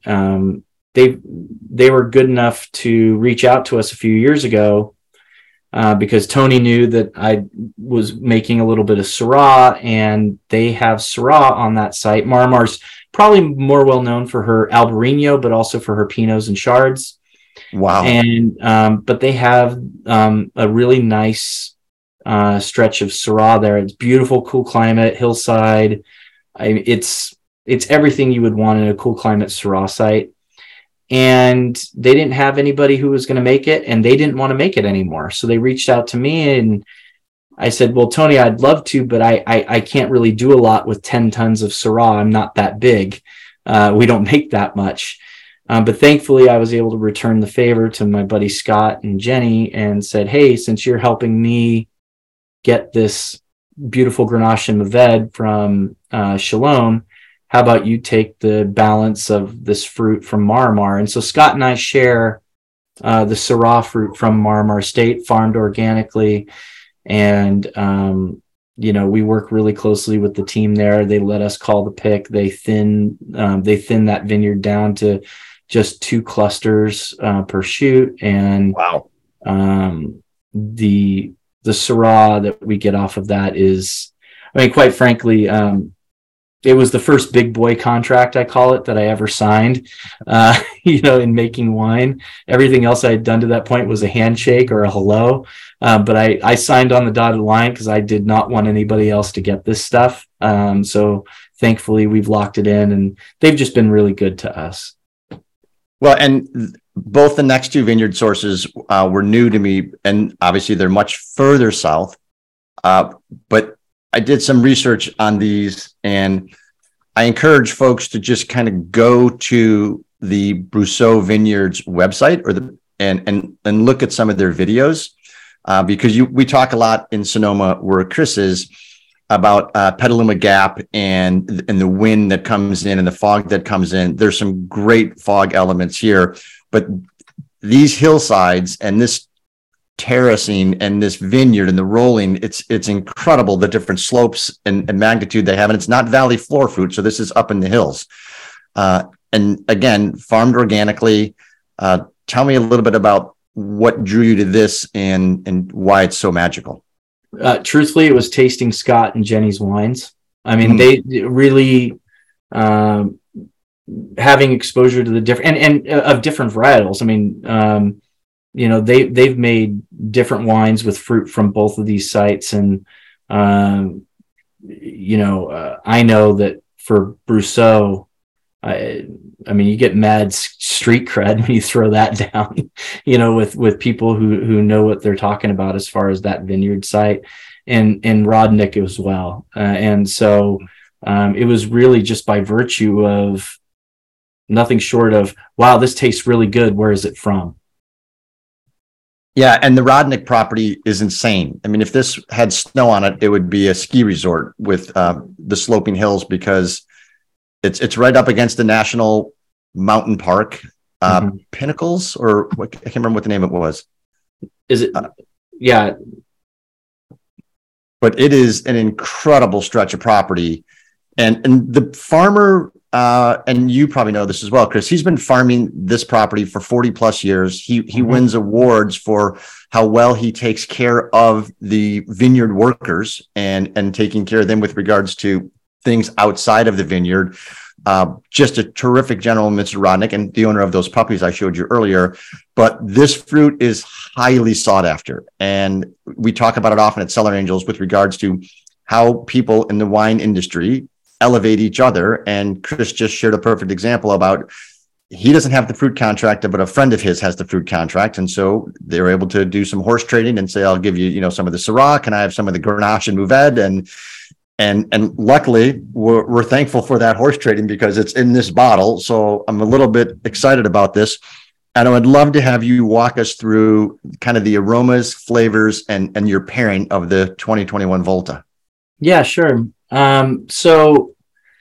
they were good enough to reach out to us a few years ago because Tony knew that I was making a little bit of Syrah, and they have Syrah on that site. Marmar's probably more well known for her Albarino, but also for her Pinots and Chards. Wow. And but they have a really nice stretch of Syrah there. It's beautiful, cool climate, hillside. It's everything you would want in a cool climate Syrah site. And they didn't have anybody who was going to make it, and they didn't want to make it anymore. So they reached out to me, and I said, well, Tony, I'd love to, but I can't really do a lot with 10 tons of Syrah. I'm not that big. We don't make that much. But thankfully, I was able to return the favor to my buddy Scott and Jenny and said, hey, since you're helping me get this beautiful Grenache and Mourvedre from Chalone, how about you take the balance of this fruit from Marmar? And so Scott and I share the Syrah fruit from Marmar Estate, farmed organically. And, we work really closely with the team there. They let us call the pick. They thin that vineyard down to just 2 clusters per shoot. And wow. The Syrah that we get off of that is, quite frankly, it was the first big boy contract, I call it, that I ever signed, in making wine. Everything else I had done to that point was a handshake or a hello. But I signed on the dotted line because I did not want anybody else to get this stuff. So thankfully we've locked it in, and they've just been really good to us. Well, and both the next 2 vineyard sources were new to me, and obviously they're much further south. But I did some research on these, and I encourage folks to just kind of go to the Brousseau Vineyards website and look at some of their videos, because we talk a lot in Sonoma, where Chris is, about Petaluma Gap and the wind that comes in and the fog that comes in. There's some great fog elements here, but these hillsides and this terracing and this vineyard and the rolling, it's incredible, the different slopes and magnitude they have. And it's not valley floor fruit, so this is up in the hills. And again, farmed organically. Tell me a little bit about what drew you to this and why it's so magical. Truthfully, it was tasting Scott and Jenny's wines. They really having exposure to the different and of different varietals. They've made different wines with fruit from both of these sites, and I know that for Brousseau, you get mad street cred when you throw that down, with people who know what they're talking about as far as that vineyard site, and Rodnick as well. And so it was really just by virtue of nothing short of, wow, this tastes really good. Where is it from? Yeah, and the Rodnick property is insane. If this had snow on it, it would be a ski resort with the sloping hills, because it's right up against the national Mountain Park, Pinnacles, or what, I can't remember what the name it was. Is it? Yeah. But it is an incredible stretch of property. And the farmer, and you probably know this as well, Chris, he's been farming this property for 40 plus years. He wins awards for how well he takes care of the vineyard workers and taking care of them with regards to things outside of the vineyard. Just a terrific gentleman, Mr. Rodnick, and the owner of those puppies I showed you earlier. But this fruit is highly sought after. And we talk about it often at Cellar Angels with regards to how people in the wine industry elevate each other. And Chris just shared a perfect example about he doesn't have the fruit contract, but a friend of his has the fruit contract. And so they're able to do some horse trading and say, I'll give you, some of the Syrah. Can I have some of the Grenache and Mourvedre? And luckily, we're thankful for that horse trading because it's in this bottle. So I'm a little bit excited about this. And I would love to have you walk us through kind of the aromas, flavors, and your pairing of the 2021 Volta. Yeah, sure. So,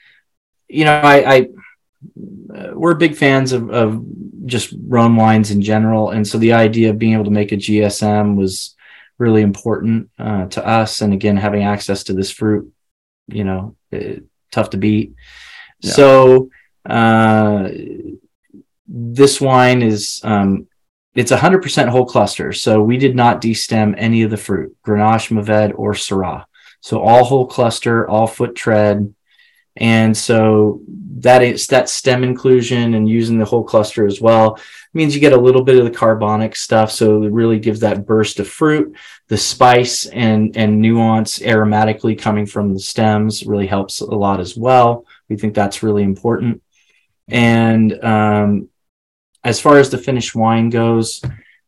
we're big fans of just Rhone wines in general. And so the idea of being able to make a GSM was really important to us. And again, having access to this fruit, tough to beat. Yeah. So this wine is, it's 100% whole cluster. So we did not destem any of the fruit, Grenache, Mourvedre, or Syrah. So all whole cluster, all foot tread. And so that stem inclusion and using the whole cluster as well means you get a little bit of the carbonic stuff. So it really gives that burst of fruit. The spice and nuance aromatically coming from the stems really helps a lot as well. We think that's really important. And as far as the finished wine goes,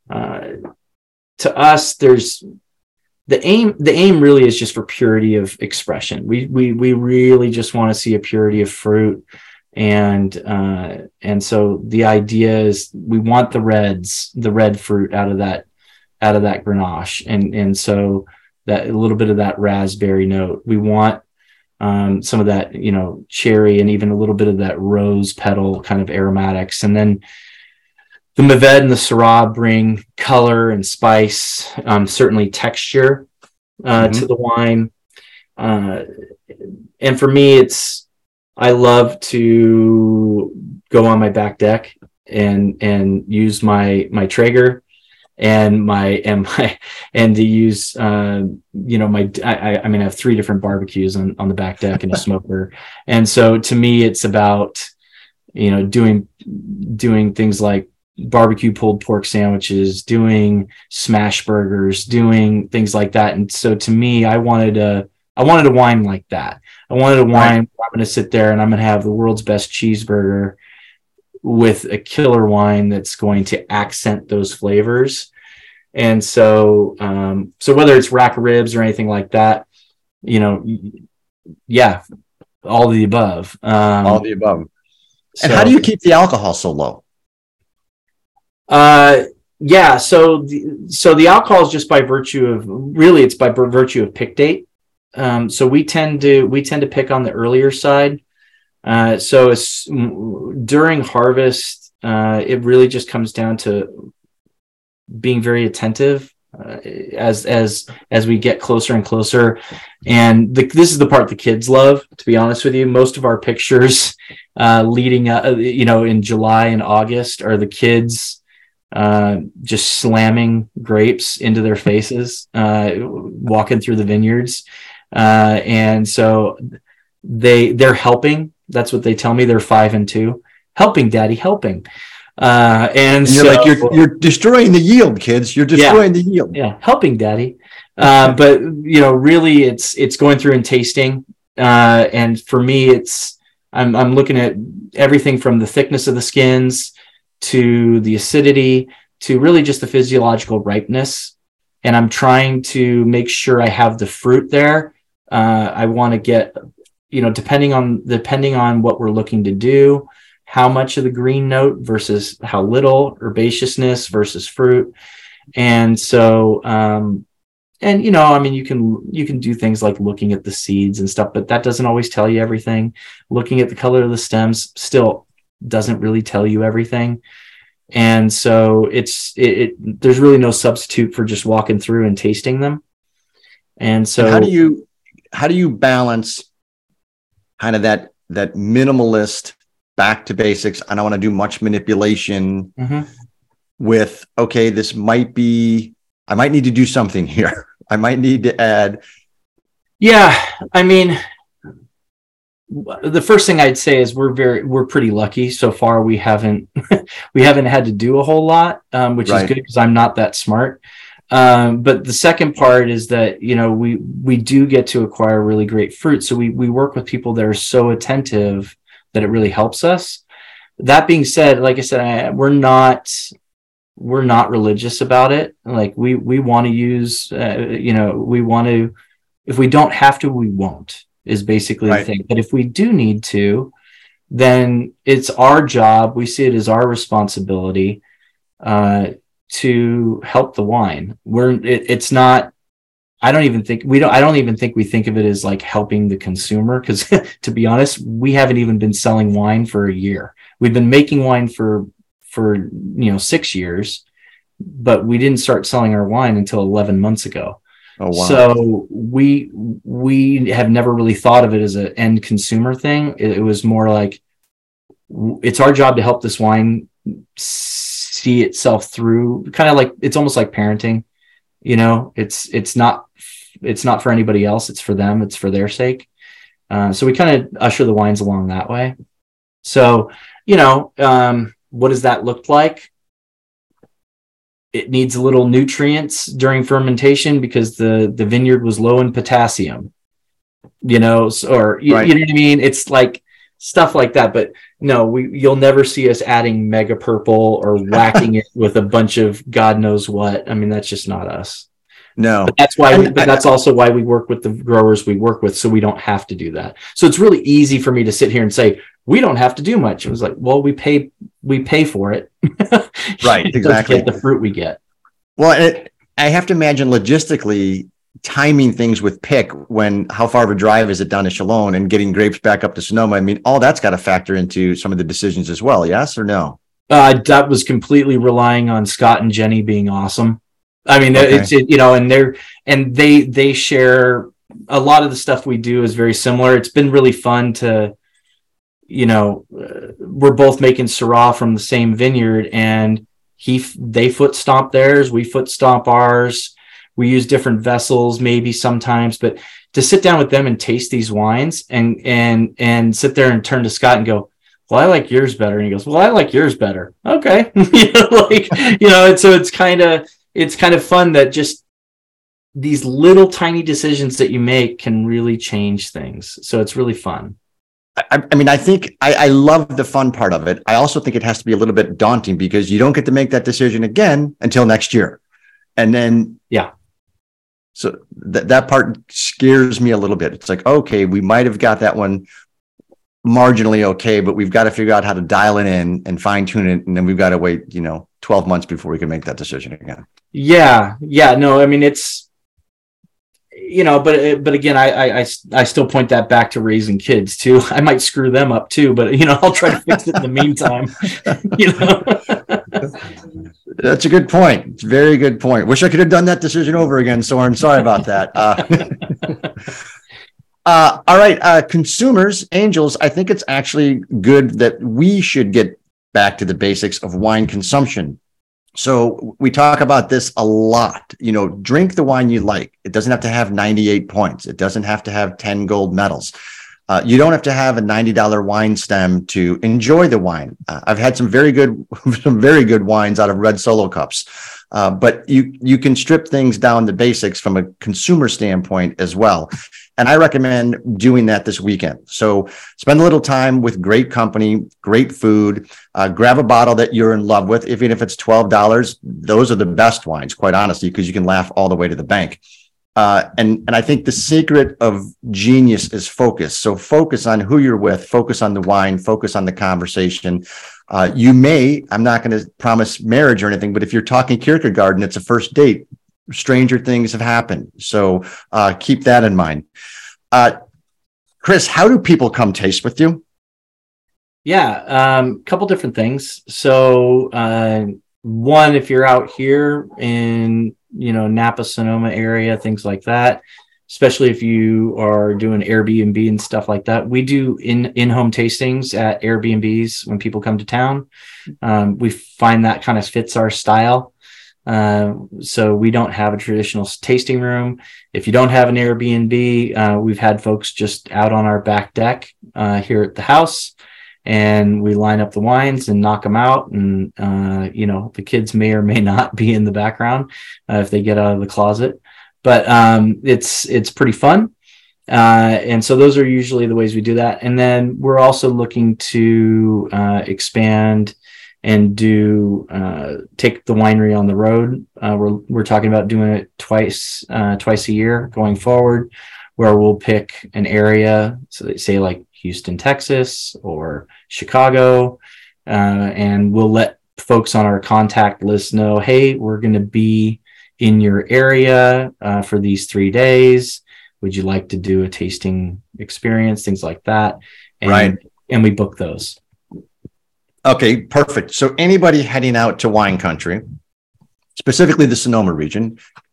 to us, there's the aim really is just for purity of expression. We really just want to see a purity of fruit. And so the idea is we want the red fruit out of that Grenache. And so that a little bit of that raspberry note, we want some of that, cherry and even a little bit of that rose petal kind of aromatics. And then the Mourvedre and the Syrah bring color and spice, certainly texture to the wine. And for me, I love to go on my back deck and use my Traeger and to use I have 3 different barbecues on the back deck and a smoker. And so to me, it's about doing things like barbecue pulled pork sandwiches, doing smash burgers, doing things like that. And so to me, I wanted a wine like that. I wanted a wine where I'm going to sit there and I'm going to have the world's best cheeseburger with a killer wine that's going to accent those flavors. And so whether it's rack of ribs or anything like that, yeah, all the above. All the above. And how do you keep the alcohol so low? Yeah. So the alcohol is just by virtue of pick date. So we tend to pick on the earlier side. So it's during harvest, it really just comes down to being very attentive as we get closer and closer. And this is the part the kids love, to be honest with you. Most of our pictures leading up, in July and August are the kids just slamming grapes into their faces, walking through the vineyards. And so they're helping. That's what they tell me. They're 5 and 2. Helping, Daddy, helping. And you're like, you're destroying the yield, kids. You're destroying the yield. Yeah, helping, Daddy. But really, it's going through and tasting. And for me, I'm looking at everything from the thickness of the skins to the acidity to really just the physiological ripeness. And I'm trying to make sure I have the fruit there. I want to get, depending on what we're looking to do, how much of the green note versus how little, herbaceousness versus fruit. And so, you can do things like looking at the seeds and stuff, but that doesn't always tell you everything. Looking at the color of the stems, still doesn't really tell you everything. And so there's really no substitute for just walking through and tasting them. And so how do you balance kind of that minimalist back to basics? I don't want to do much manipulation with, okay, I might need to do something here. I might need to add. Yeah. I mean, the first thing I'd say is we're pretty lucky so far. We haven't had to do a whole lot, which is good because I'm not that smart. But the second part is that, we do get to acquire really great fruit. So we work with people that are so attentive that it really helps us. That being said, like I said, we're not religious about it. Like we want to use, we want to, if we don't have to, we won't, is basically the thing. But if we do need to, then it's our job. We see it as our responsibility, to help the wine. It's not, I don't even think we think of it as like helping the consumer, because to be honest, we haven't even been selling wine for a year. We've been making wine for 6 years, but we didn't start selling our wine until 11 months ago. Oh, wow. So we have never really thought of it as an end consumer thing. It was more like, it's our job to help this wine see itself through, kind of like, it's almost like parenting. It's not for anybody else. It's for them. It's for their sake. So we kind of usher the wines along that way. So, what does that look like? It needs a little nutrients during fermentation because the vineyard was low in potassium, you know what I mean? It's like stuff like that. But no, you'll never see us adding mega purple or whacking it with a bunch of God knows what. I mean, that's just not us. No, but that's why. But that's also why we work with the growers we work with, so we don't have to do that. So it's really easy for me to sit here and say we don't have to do much. It was like, well, we pay for it, right? Exactly. To get the fruit we get. Well, I have to imagine logistically timing things with pick, how far of a drive is it down to Chalone and getting grapes back up to Sonoma. I mean, all that's got to factor into some of the decisions as well. Yes or no? That was completely relying on Scott and Jenny being awesome. I mean, and they share a lot of the stuff we do is very similar. It's been really fun to, we're both making Syrah from the same vineyard, and they foot stomp theirs, we foot stomp ours. We use different vessels maybe sometimes, but to sit down with them and taste these wines and sit there and turn to Scott and go, well, I like yours better. And he goes, well, I like yours better. Okay. So it's kind of fun that just these little tiny decisions that you make can really change things. So it's really fun. I mean, I think I love the fun part of it. I also think it has to be a little bit daunting because you don't get to make that decision again until next year. And then, yeah. So that part scares me a little bit. It's like, okay, we might have got that one marginally okay, but we've got to figure out how to dial it in and fine tune it. And then we've got to wait, 12 months before we can make that decision again. Yeah. No, I mean, it's, but again, I still point that back to raising kids too. I might screw them up too, but I'll try to fix it in the meantime. That's a good point. It's a very good point. Wish I could have done that decision over again, Soren. Sorry about that. All right, consumers, angels, I think it's actually good that we should get back to the basics of wine consumption. So we talk about this a lot. Drink the wine you like. It doesn't have to have 98 points. It doesn't have to have 10 gold medals. You don't have to have a $90 wine stem to enjoy the wine. I've had some very good wines out of red Solo cups. But you can strip things down to basics from a consumer standpoint as well. And I recommend doing that this weekend. So spend a little time with great company, great food, grab a bottle that you're in love with. Even if it's $12, those are the best wines, quite honestly, because you can laugh all the way to the bank. And I think the secret of genius is focus. So focus on who you're with, focus on the wine, focus on the conversation. I'm not going to promise marriage or anything, but if you're talking Kierkegaard and it's a first date, stranger things have happened. So keep that in mind. Chris, how do people come taste with you? Yeah, couple different things. So, one, if you're out here in, Napa, Sonoma area, things like that, especially if you are doing Airbnb and stuff like that, we do in-home tastings at Airbnbs when people come to town. We find that kind of fits our style. So we don't have a traditional tasting room. If you don't have an Airbnb, we've had folks just out on our back deck here at the house, and we line up the wines and knock them out. And, the kids may or may not be in the background if they get out of the closet, but it's pretty fun. And so those are usually the ways we do that. And then we're also looking to expand and take the winery on the road. We're talking about doing it twice a year going forward, where we'll pick an area, so they say like Houston, Texas, or Chicago, and we'll let folks on our contact list know, hey, we're going to be in your area for these 3 days. Would you like to do a tasting experience, things like that? Right. And we book those. Okay, perfect. So anybody heading out to wine country, specifically the Sonoma region,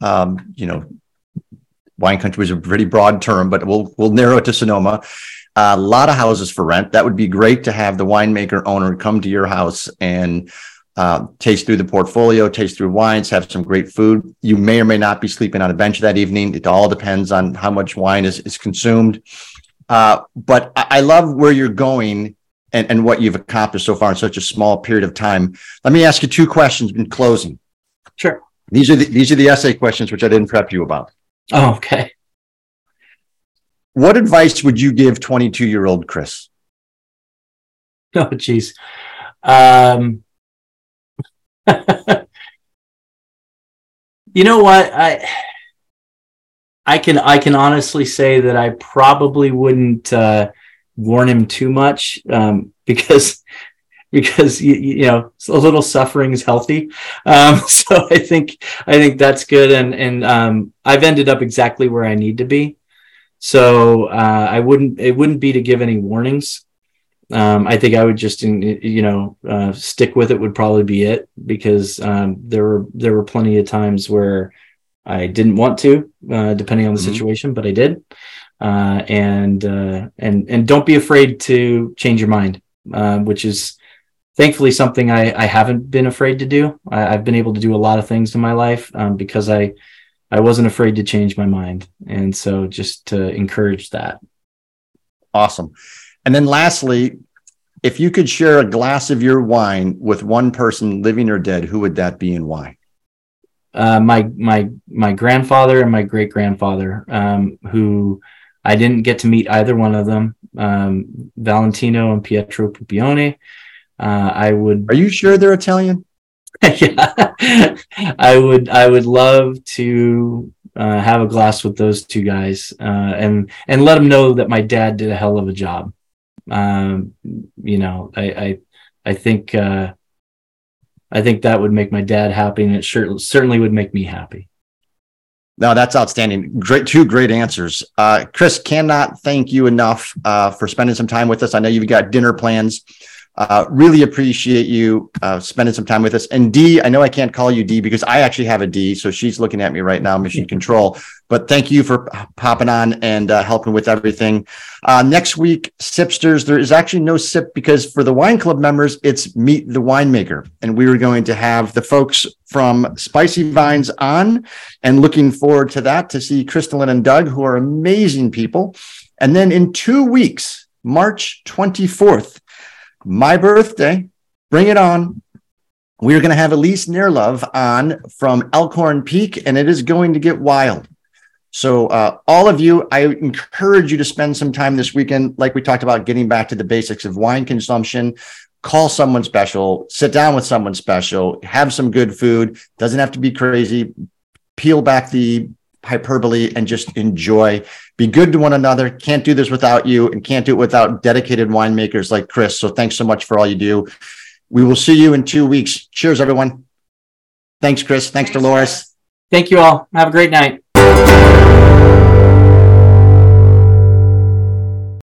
wine country is a pretty broad term, but we'll narrow it to Sonoma. A lot of houses for rent. That would be great to have the winemaker owner come to your house and taste through the portfolio, taste through wines, have some great food. You may or may not be sleeping on a bench that evening. It all depends on how much wine is consumed. But I love where you're going and what you've accomplished so far in such a small period of time. Let me ask you 2 questions in closing. Sure. These are the essay questions, which I didn't prep you about. Oh, okay. What advice would you give 22-year-old Chris? Oh, geez. You know what? I can honestly say that I probably wouldn't warn him too much, because a little suffering is healthy. So I think that's good, and I've ended up exactly where I need to be. So it wouldn't be to give any warnings. I think I would just stick with it would probably be it, because there were plenty of times where I didn't want to, depending on the situation, but I did. And don't be afraid to change your mind, which is thankfully something I haven't been afraid to do. I've been able to do a lot of things in my life because I wasn't afraid to change my mind. And so just to encourage that. Awesome. And then lastly, if you could share a glass of your wine with one person, living or dead, who would that be and why? My grandfather and my great grandfather, who I didn't get to meet either one of them, Valentino and Pietro Pupione. Are you sure they're Italian? Yeah, I would love to have a glass with those 2 guys, and let them know that my dad did a hell of a job. I think that would make my dad happy, and it certainly would make me happy. No, that's outstanding. 2 great answers. Chris, cannot thank you enough for spending some time with us. I know you've got dinner plans. Really appreciate you spending some time with us. And Dee, I know I can't call you Dee because I actually have a Dee, so she's looking at me right now, Mission Control. But thank you for popping on and helping with everything. Next week, Sipsters, there is actually no sip because for the wine club members, it's Meet the Winemaker. And we were going to have the folks from Spicy Vines on, and looking forward to that, to see Crystalline and Doug, who are amazing people. And then in 2 weeks, March 24th, my birthday, bring it on. We're going to have Elise Nearlove on from Elkhorn Peak, and it is going to get wild. So all of you, I encourage you to spend some time this weekend, like we talked about, getting back to the basics of wine consumption. Call someone special, sit down with someone special, have some good food. Doesn't have to be crazy. Peel back the hyperbole and just enjoy. Be good to one another. Can't do this without you, and can't do it without dedicated winemakers like Chris. So thanks so much for all you do. We will see you in 2 weeks. Cheers, everyone. Thanks, Chris. Thanks, Dolores. Thank you all. Have a great night.